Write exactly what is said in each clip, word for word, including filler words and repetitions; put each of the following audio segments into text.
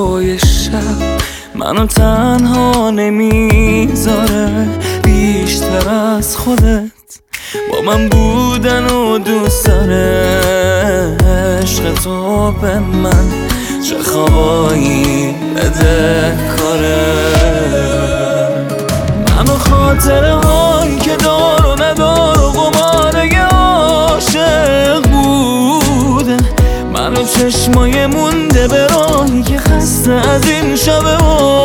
هوای شب منو تنها نمیذاره بیشتر از خودت با من بودن و دوست داره. عشق تو به من چه خوابایی بده کاره. منو خاطره هایی که دار و ندار و قماره عاشق بوده. منو چشمای مونده به راهی که خسته از این شب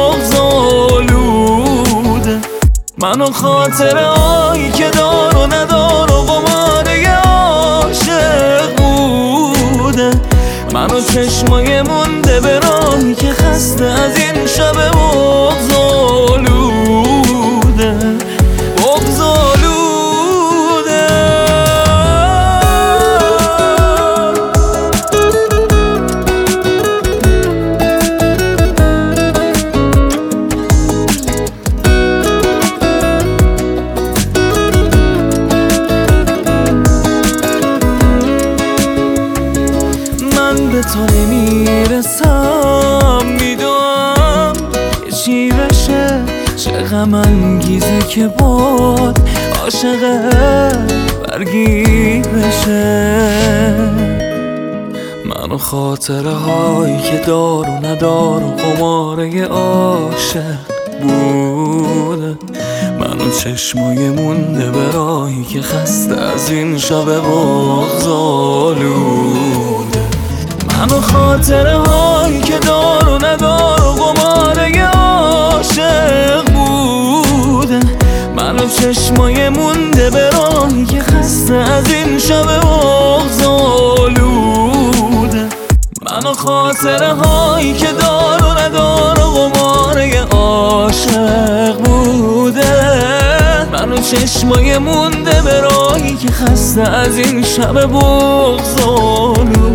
بغض‌آلوده. منو خاطره هایی که دار و ندار و قماره عاشق بوده. منو چشمای مونده به راهی که خسته از این شب بغض‌آلوده بغض‌آلوده. به تو نمیرسم میدونم که چی بشه. چه غم انگیزه که باد عاشقه برگیر بشه. منو خاطره هایی که دار و ندار و قماره عاشق بوده. منو چشمای مونده به راهی که خسته از این شب بغض‌آلوده. منو خاطره هایی که دار و ندار و قماره عاشق بوده. منو چشمای مونده به راهی که خسته از این شب بغض‌آلوده. منو خاطره هایی که دار و ندار و قماره عاشق بوده. منو چشمای مونده به راهی که خسته از این شب بغض‌آلوده.